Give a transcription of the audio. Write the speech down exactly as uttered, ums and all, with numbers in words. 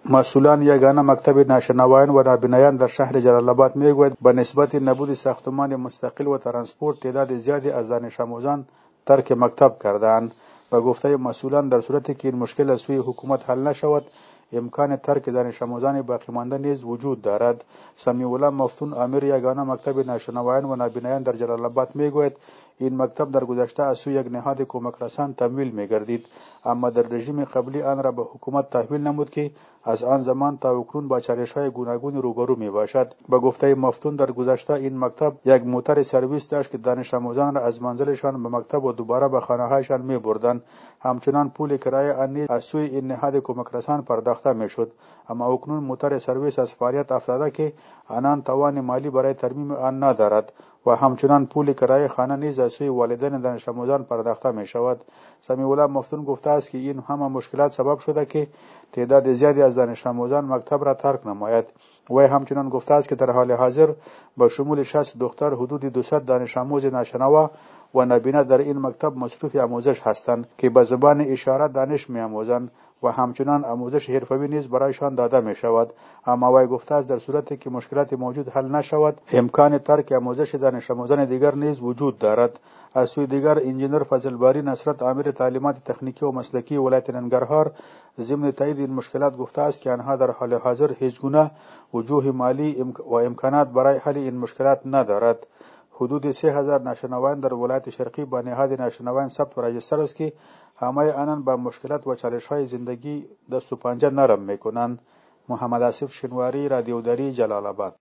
مسئولان یگانه مکتب ناشنوایان و نابینایان در شهر جلال آباد میگوید به نسبت نبود ساختمان مستقل و ترانسپورت تعداد زیادی از دانش آموزان ترک مکتب کردند. به گفته مسئولان در صورتی که این مشکل از سوی حکومت حل نشود امکان ترک دانش آموزان باقی مانده نیز وجود دارد. سمیع الله مفتون امیر یگانه مکتب ناشنوایان و نابینایان در جلال آباد میگوید این مکتب در گذشته از سوی یک نهاد کمک رسان تمویل می‌گردید، اما در رژیم قبلی آن را به حکومت تحویل نمود که از آن زمان تا اکنون با چالش‌های گوناگون روبرو میباشد. به گفته مفتون در گذشته این مکتب یک موتر سرویس داشت که دانش آموزان را از منزلشان به مکتب و دوباره به خانه‌هایشان می‌بردند. همچنان پول کرایه آن نیز از سوی این نهاد کمک رسان پرداخته میشد، اما اکنون موتر سرویس از فعالیت افتاده که آنان توان مالی برای ترمیم آن ندارد و همچنان پول کرایه خانه نیز از سوی والدین دانش آموزان پرداخته می شود. سمیع الله مفتون گفته است که این همه مشکلات سبب شده که تعداد زیادی از دانش آموزان مکتب را ترک نماید. وی همچنان گفته است که در حال حاضر با شمول شصت دختر حدود دویست دانش آموز ناشنوا و نابینا در این مکتب مصروف آموزش هستند که به زبان اشاره دانش می آموزند و همچنان آموزش حرفوی نیز برایشان داده می شود. اما وی گفته است در صورتی که مشکلات موجود حل نشود امکان ترک آموزش دانش آموزان دیگر نیز وجود دارد. از سوی دیگر انجینر فضل باری نصرت امیر تعلیمات تکنیکی و مسلکی ولایت ننگرهار ضمن تایید این مشکلات گفته است که آنها در حال حاضر هیچ گونه وجوه مالی و امکانات برای حل این مشکلات ندارد. حدود سه هزار ناشنوایان در ولایت شرقی با نهاد ناشنوایان ثبت و راجستر است که همه آنان با مشکلات و چالش‌های زندگی دست و پنجه نرم می‌کنند. محمد آصف شنواری، رادیو دری، جلال آباد.